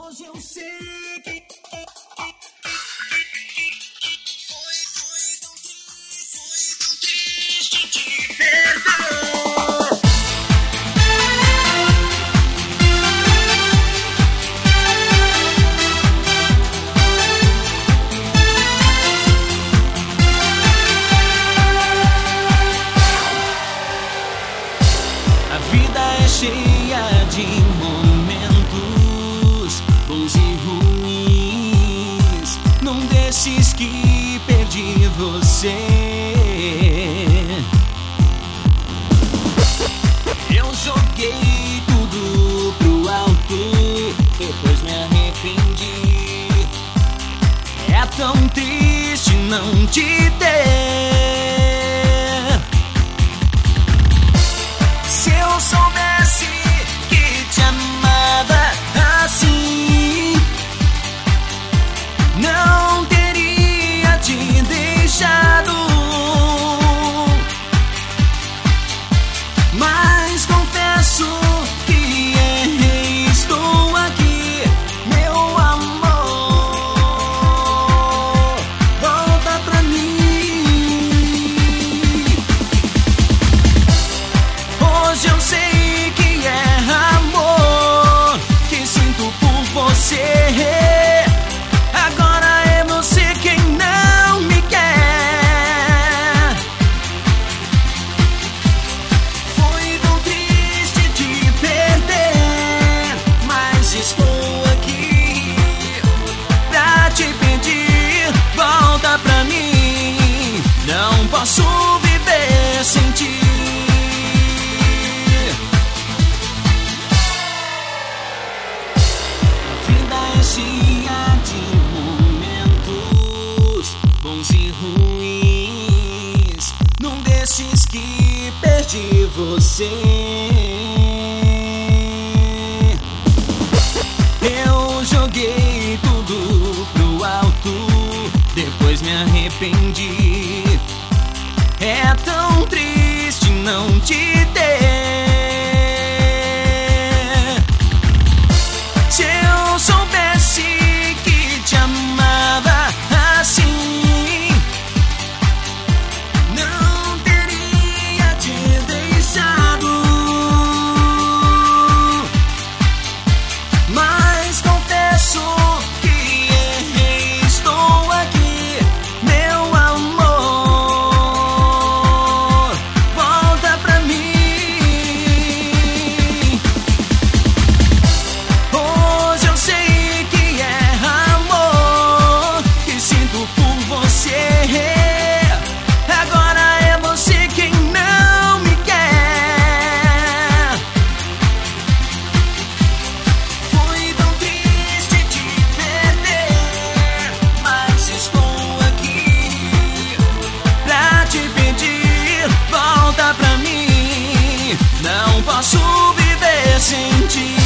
Hoje eu sei que foi tão triste te perder. A vida é cheia de momentos bons e ruins, num desses que perdi você. Eu joguei tudo pro alto, depois me arrependi. É tão triste não te ter. Se eu soubesse que te amava assim, não teria te deixado. Mas confesso que errei, estou aqui, meu amor, volta pra mim. Hoje eu sei que é amor que sinto por você. Agora é você quem não me quer. Foi tão triste te perder, mas estou aqui pra te pedir, volta pra mim. Não posso viver sem ti. Cheia de momentos bons e ruins, num desses que perdi você. Eu joguei tudo pro alto, depois me arrependi. É tão triste não te ter. Se eu soubesse que te amava assim, não teria te deixado. Mas confesso que errei, estou aqui, meu amor, volta pra mim. Hoje eu sei que é amor que sinto por você. Agora é você quem não me quer. Foi tão triste te perder, mas estou aqui pra te pedir, volta pra mim. Não posso viver sem ti.